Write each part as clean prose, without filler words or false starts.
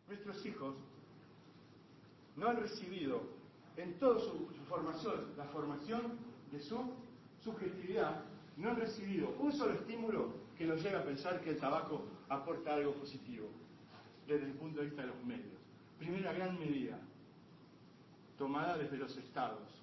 Nuestros hijos no han recibido en toda su formación, la formación de su subjetividad, no han recibido un solo estímulo que los lleve a pensar que el tabaco aporta algo positivo desde el punto de vista de los medios. Primera gran medida tomada desde los estados.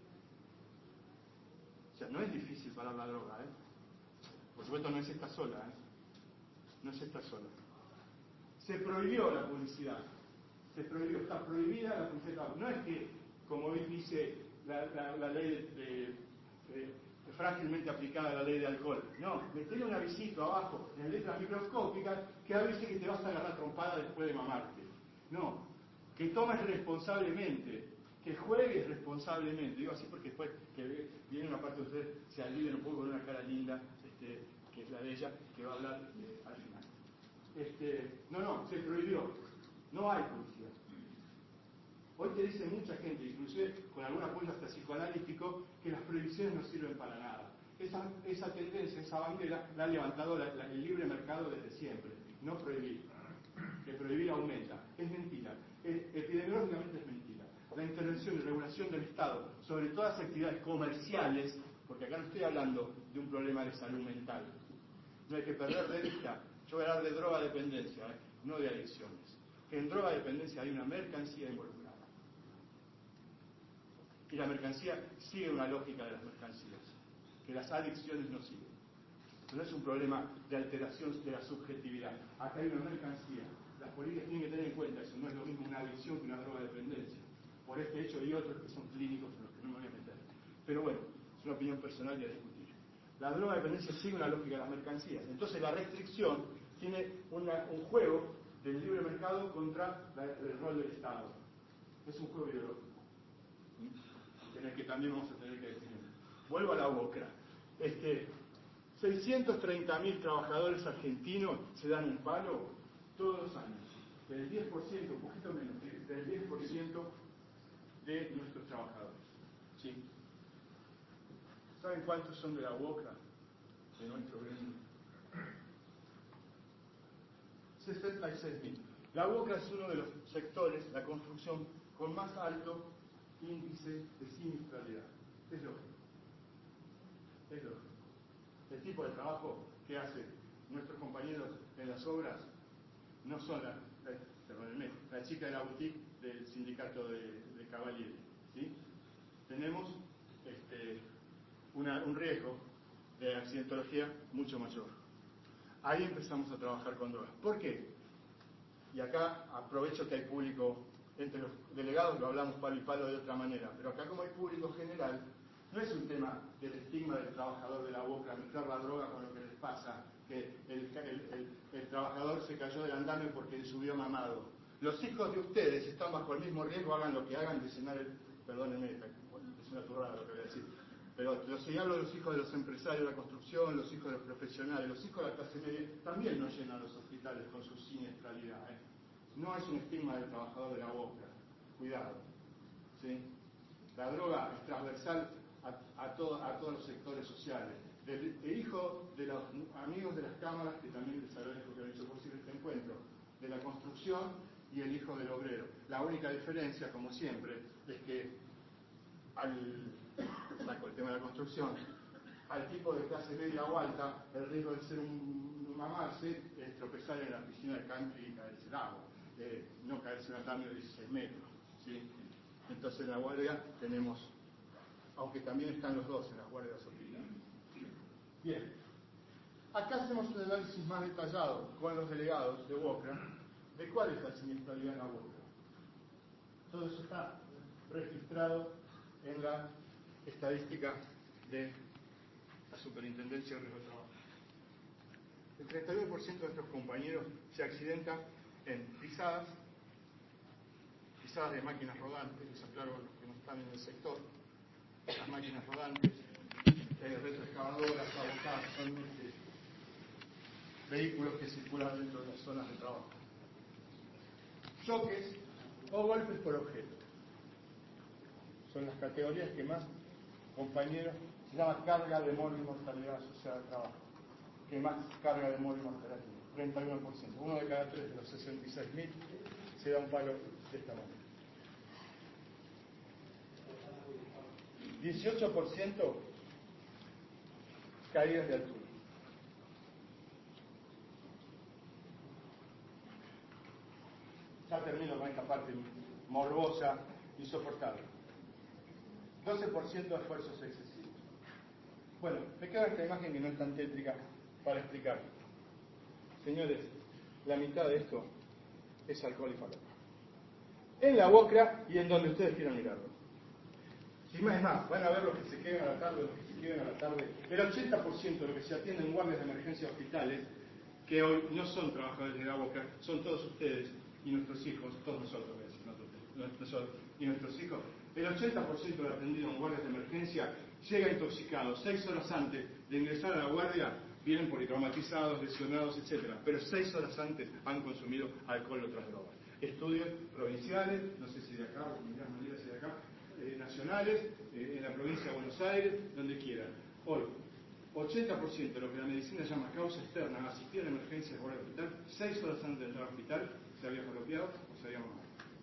O sea, no es difícil parar la droga, Por supuesto no es esta sola, No es esta sola. Se prohibió la publicidad. Se prohibió, está prohibida la publicidad. No es que, como dice la ley frágilmente aplicada a la ley de alcohol. No, metele un avisito abajo en letras microscópicas que avise que te vas a agarrar trompada después de mamarte. No, que tomes responsablemente, que juegues responsablemente. Digo así porque después que viene una parte de ustedes, se alivien un poco con una cara linda, que es la de ella, que va a hablar al final. No, se prohibió. No hay publicidad. Hoy te dice mucha gente, inclusive con algún apoyo hasta psicoanalítico, que las prohibiciones no sirven para nada. Esa tendencia, esa bandera, la ha levantado el libre mercado desde siempre. No prohibir. Que prohibir aumenta. Es mentira. Epidemiológicamente es mentira. La intervención y regulación del Estado sobre todas las actividades comerciales, porque acá no estoy hablando de un problema de salud mental. No hay que perder de vista. Yo voy a hablar de drogadependencia, no de adicciones. Que en drogadependencia hay una mercancía involucrada. Y la mercancía sigue una lógica de las mercancías, que las adicciones no siguen. No es un problema de alteración de la subjetividad. Acá hay una mercancía. Las políticas tienen que tener en cuenta eso. No es lo mismo una adicción que una drogadependencia. Por este hecho y otros que son clínicos en los que no me voy a meter. Pero bueno, es una opinión personal y a discutir. La drogadependencia sigue una lógica de las mercancías. Entonces la restricción tiene un juego del libre mercado contra el rol del Estado. Es un juego ideológico. En el que también vamos a tener que definir. Vuelvo a la UOCRA. 630.000 trabajadores argentinos se dan un palo todos los años. Del 10%, un poquito menos, del 10% de nuestros trabajadores. ¿Sí? ¿Saben cuántos son de la UOCRA? De nuestro gremio. 66.000. La UOCRA es uno de los sectores, la construcción, con más alto índice de siniestralidad. Es lógico. Es lógico. El tipo de trabajo que hacen nuestros compañeros en las obras no son la chica de la boutique del sindicato de Cavalieri. ¿Sí? Tenemos un riesgo de accidentología mucho mayor. Ahí empezamos a trabajar con drogas. ¿Por qué? Y acá aprovecho que hay público entre los delegados, lo hablamos palo y palo de otra manera, pero acá como hay público general, no es un tema del estigma del trabajador de la UOCRA, mezclar la droga con lo que les pasa, que el trabajador se cayó del andamio porque subió mamado. Los hijos de ustedes están bajo el mismo riesgo, hagan lo que hagan, de cenar perdónenme, es una turrada lo que voy a decir, pero los señalo los hijos de los empresarios de la construcción, los hijos de los profesionales, los hijos de la clase media, también no llenan los hospitales con su siniestralidad. No es un estigma del trabajador de la UOCRA, cuidado. ¿Sí? La droga es transversal a todos los sectores sociales. El hijo de los amigos de las cámaras, que también les agradezco que han hecho posible este encuentro, de la construcción y el hijo del obrero. La única diferencia, como siempre, es que saco el tema de la construcción, al tipo de clase media o alta, el riesgo de ser un mamarse es tropezar en la piscina de country y caerse el agua, no caerse en un andamio de 16 metros. ¿Sí? Entonces en la guardia tenemos, aunque también están los dos en las guardias hospitalarias. Bien, acá hacemos un análisis más detallado con los delegados de UOCRA de cuál es la siniestralidad en la UOCRA. Todo eso está registrado en la estadística de la Superintendencia de Riesgo de Trabajo. El 39% de nuestros compañeros se accidentan en pisadas de máquinas rodantes, les aclaro a los que no están en el sector, las máquinas rodantes, retroexcavadoras, abocadas, son vehículos que circulan dentro de las zonas de trabajo. Choques o golpes por objeto. Son las categorías que más compañeros, se llama carga de morbis mortalidad asociada al trabajo, que más carga de morbis mortalidad tiene, 31%. Uno de cada tres de los 66.000 se da un palo de esta manera. 18% caídas de altura. Ya termino con esta parte morbosa, insoportable. 12% de esfuerzos excesivos. Bueno, me queda esta imagen que no es tan tétrica para explicar. Señores, la mitad de esto es alcohol y falopa. En la boca y en donde ustedes quieran mirarlo. Y más, van a ver los que se quedan a la tarde, los que se quedan a la tarde. El 80% de lo que se atiende en guardias de emergencia hospitales, que hoy no son trabajadores de la boca, son todos ustedes y nuestros hijos, todos nosotros, voy a decir, nosotros y nuestros hijos. El 80% de atendido en guardias de emergencia llega intoxicado. 6 horas antes de ingresar a la guardia vienen politraumatizados, lesionados, etc. Pero 6 horas antes han consumido alcohol o otras drogas. Estudios provinciales, no sé si de acá, o de alguna manera si de acá, nacionales, en la provincia de Buenos Aires, donde quieran. Hoy, 80% de lo que la medicina llama causa externa, asistir a emergencias por el hospital, 6 horas antes de entrar al hospital, se había falopeado o se había mamado.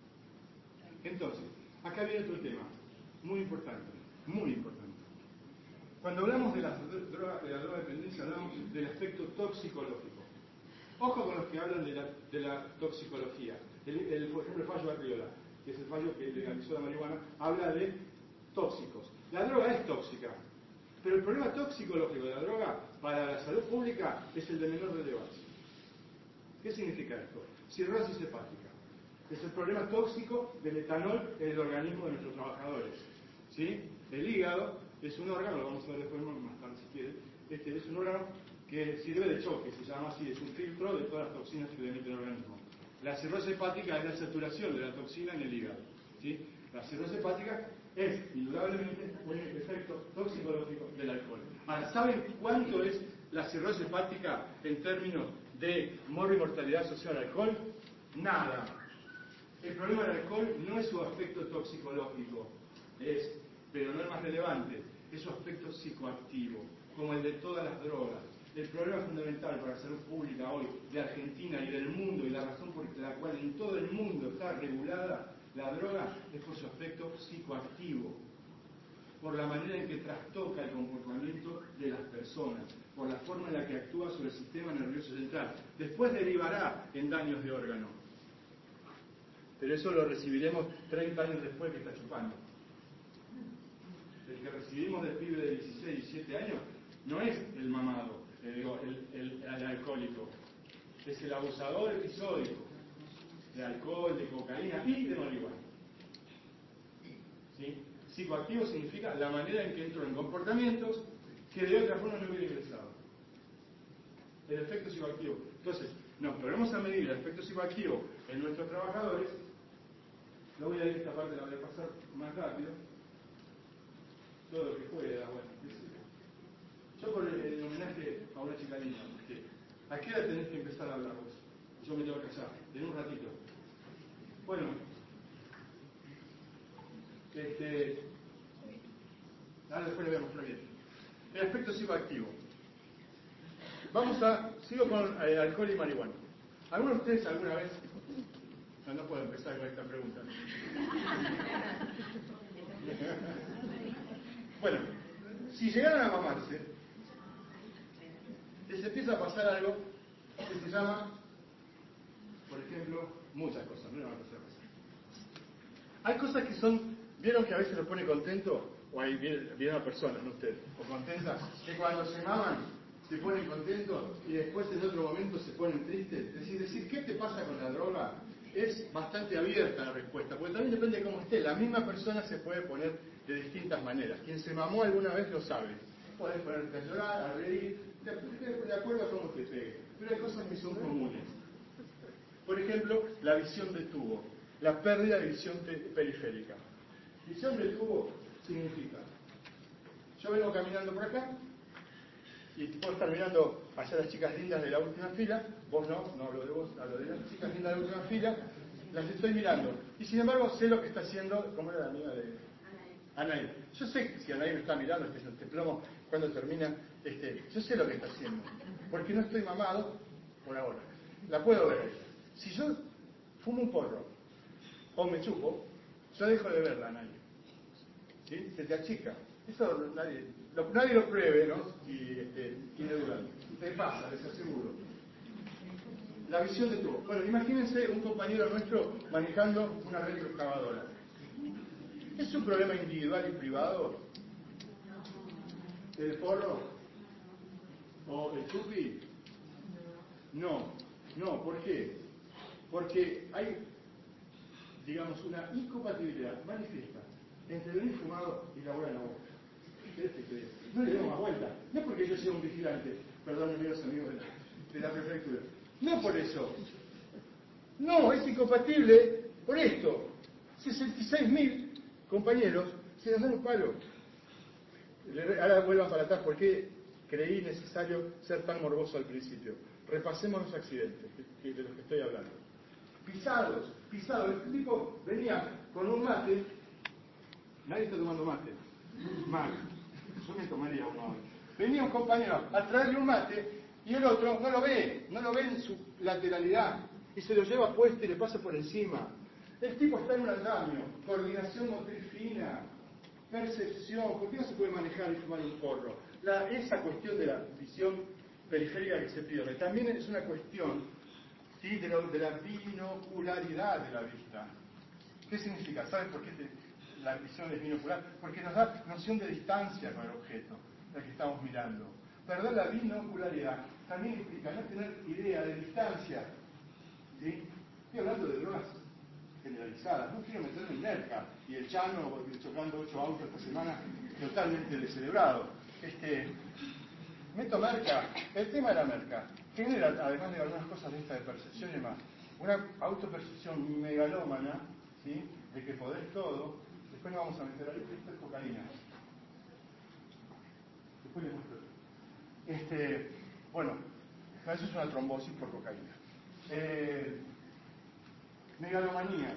Entonces, acá viene otro tema, muy importante, muy importante. Cuando hablamos de la drogodependencia, hablamos del aspecto toxicológico. Ojo con los que hablan de la toxicología. Por ejemplo, el fallo Arriola, que es el fallo que legalizó la marihuana, habla de tóxicos. La droga es tóxica, pero el problema toxicológico de la droga para la salud pública es el de menor relevancia. ¿Qué significa esto? Cirrosis hepática. Es el problema tóxico del etanol en el organismo de nuestros trabajadores. ¿Sí? El hígado es un órgano, lo vamos a ver después más tarde si quieren, es un órgano que sirve de choque, se llama así, es un filtro de todas las toxinas que emite el organismo. La cirrosis hepática es la saturación de la toxina en el hígado. ¿Sí? La cirrosis hepática es indudablemente un efecto toxicológico del alcohol. Ahora, ¿saben cuánto es la cirrosis hepática en términos de mortalidad asociada al alcohol? Nada. El problema del alcohol no es su aspecto toxicológico, pero no es más relevante, es su aspecto psicoactivo, como el de todas las drogas. El problema fundamental para la salud pública hoy de Argentina y del mundo, y la razón por la cual en todo el mundo está regulada la droga, es por su aspecto psicoactivo, por la manera en que trastoca el comportamiento de las personas, por la forma en la que actúa sobre el sistema nervioso central. Después derivará en daños de órgano. Pero eso lo recibiremos 30 años después que está chupando. El que recibimos del pibe de 16, 17 años no es el mamado, el alcohólico, es el abusador episódico de alcohol, de cocaína y de marihuana. ¿Sí? Psicoactivo significa la manera en que entro en comportamientos que de otra forma no hubiera ingresado. El efecto psicoactivo. Entonces, nos ponemos a medir el efecto psicoactivo en nuestros trabajadores. No voy a ir esta parte, la voy a pasar más rápido. Todo lo que pueda, bueno. Yo por el homenaje a una chica linda, porque ¿a qué hora tenés que empezar a hablar vos? Yo me tengo que callar, en un ratito. Bueno, ahora después le voy a mostrar bien. El aspecto psicoactivo. Sigo con alcohol y marihuana. ¿Alguno de ustedes alguna vez? No puedo empezar con esta pregunta. Bueno, si llegaran a mamarse, les empieza a pasar algo que se llama, por ejemplo, muchas cosas, no le van a empezar a pasar. Hay cosas que son, ¿vieron que a veces los pone contento? O hay vieron a personas, no ustedes, o contentas, que cuando se maman se ponen contentos y después en otro momento se ponen tristes. Es decir, ¿qué te pasa con la droga? Es bastante abierta la respuesta, porque también depende de cómo esté. La misma persona se puede poner de distintas maneras. Quien se mamó alguna vez lo sabe. Podés ponerte a llorar, a reír, de acuerdo a cómo te pegue. Pero hay cosas que son comunes. Por ejemplo, la visión de tubo, la pérdida de visión periférica. Visión de tubo significa, yo vengo caminando por acá, y puedo estar mirando hacia las chicas lindas de la última fila, vos no hablo de vos, hablo de las chicas lindas de la última fila, las estoy mirando. Y sin embargo sé lo que está haciendo, ¿cómo era la amiga de Anaí? Yo sé que si Anaí me está mirando, este plomo, cuando termina, yo sé lo que está haciendo, porque no estoy mamado por ahora. La puedo ver. Si yo fumo un porro o me chupo, yo dejo de verla a nadie. ¿Sí? Se te achica. Eso nadie lo pruebe, ¿no? Y tiene duda. Te pasa, les aseguro. La visión de tubo. Bueno, imagínense un compañero nuestro manejando una retroexcavadora. ¿Es un problema individual y privado? ¿El porro? ¿O el chupi? No, ¿por qué? Porque hay, digamos, una incompatibilidad manifiesta entre venir fumado y laburar en la boca. No le demos más vuelta. No porque yo sea un vigilante, perdónenme los amigos de la prefectura. No por eso. No, es incompatible por esto. 66.000 compañeros se nos dan un palo. Ahora vuelvan para atrás, ¿por qué creí necesario ser tan morboso al principio? Repasemos los accidentes de los que estoy hablando. Pisados. El tipo venía con un mate. Nadie está tomando mate. Mal. Yo me tomaría uno hoy. Venía un compañero a traerle un mate y el otro no lo ve en su lateralidad y se lo lleva puesto y le pasa por encima. El tipo está en un andamio, coordinación motriz fina, percepción. ¿Por qué no se puede manejar y fumar un porro? Esa cuestión de la visión periférica que se pierde también es una cuestión, ¿sí?, de la binocularidad de la vista. ¿Qué significa? ¿Saben por qué la visión es binocular? Porque nos da noción de distancia con el objeto al que estamos mirando. Perder la binocularidad también implica no tener idea de distancia. ¿Sí? Estoy hablando de drogas generalizadas. No quiero meterme en merca y el Chano chocando 8 autos esta semana totalmente descerebrado. Meto merca. El tema de la merca genera, además de algunas cosas de esta de percepción y demás, una autopercepción megalómana, ¿sí?, de que podés todo. Después nos vamos a meter ahí, esto es cocaína. Después les muestro. Bueno, eso es una trombosis por cocaína. Megalomanía.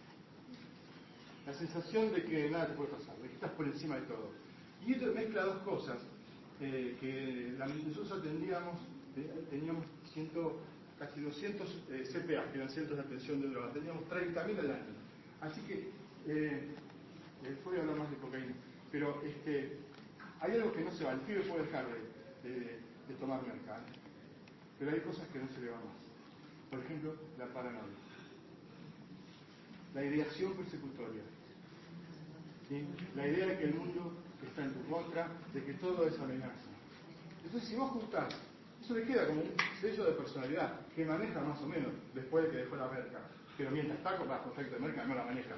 La sensación de que nada te puede pasar, de que estás por encima de todo. Y esto mezcla dos cosas que nosotros teníamos casi 200 CPA, que eran centros de atención de drogas, teníamos 30.000 al año. Así que, después voy a hablar más de cocaína, pero hay algo que no se va, el pibe puede dejar de tomar merca, pero hay cosas que no se le van más. Por ejemplo, la paranoia, la ideación persecutoria, ¿sí?, la idea de que el mundo está en tu contra, de que todo es amenaza. Entonces, si vos juntás, eso le queda como un sello de personalidad que maneja más o menos después de que dejó la merca, pero mientras está bajo efecto de merca no la maneja.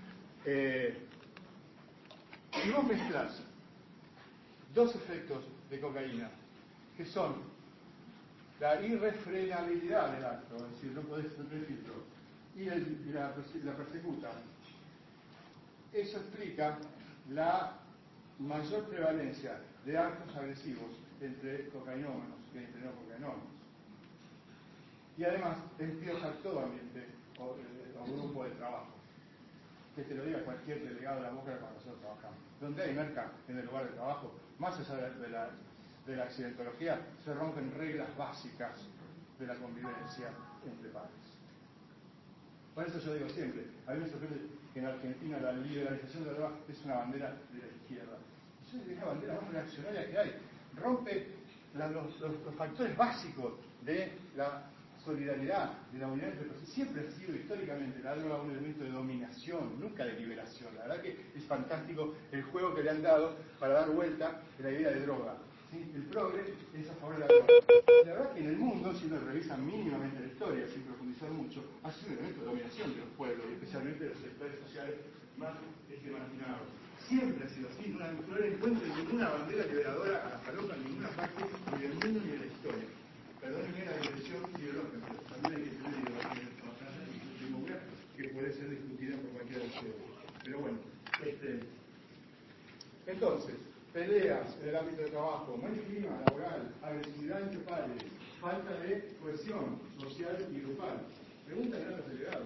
Si vos mezclás dos efectos de cocaína, que son la irrefrenabilidad del acto, es decir, no podés tener filtro, y la persecuta, eso explica la mayor prevalencia de actos agresivos entre cocainómanos que entre no cocainómanos. Y además empioja todo ambiente o grupo de trabajo. Que te lo diga cualquier delegado de la boca cuando nosotros trabajamos. Donde hay merca en el lugar de trabajo, más allá de la accidentología, se rompen reglas básicas de la convivencia entre pares. Por eso yo digo siempre, a mí me sorprende que en Argentina la liberalización de la droga es una bandera de la izquierda. Es la bandera más reaccionaria que hay. Rompe los factores básicos de la solidaridad, de la unidad entre personas. Siempre ha sido históricamente la droga un elemento de dominación, nunca de liberación. La verdad que es fantástico el juego que le han dado para dar vuelta a la idea de droga. ¿Sí? El progre es a favor de la droga. La verdad que en el mundo, si uno revisa mínimamente la historia, sin profundizar mucho, ha sido un elemento de dominación de los pueblos, y especialmente de los sectores sociales más marginados. Siempre ha sido así, no encuentro ninguna bandera liberadora a la falopa en ninguna parte, ni del mundo ni de la historia. Perdónenme la dimensión ideológica, pero también hay que tener ideología en esta batalla que puede ser discutida por cualquiera de ustedes. Pero bueno, entonces, peleas en el ámbito de trabajo, mal clima laboral, agresividad entre pares, falta de cohesión social y grupal. Pregúntale a los delegados.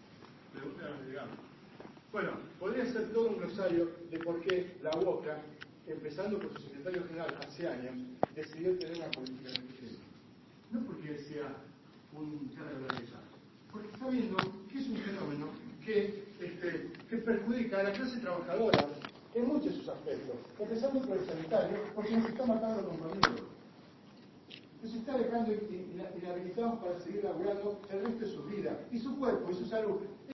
Bueno, podría ser todo un glosario de por qué la UOCRA, empezando por su secretario general hace años, decidió tener una política de este tema. No porque él sea un cara de la belleza, porque está viendo que es un fenómeno que perjudica a la clase trabajadora en muchos de sus aspectos, empezando por el sanitario, porque nos está matando a los compañeros. Nos está dejando inhabilitados para seguir laburando el resto de su vida, y su cuerpo y su salud.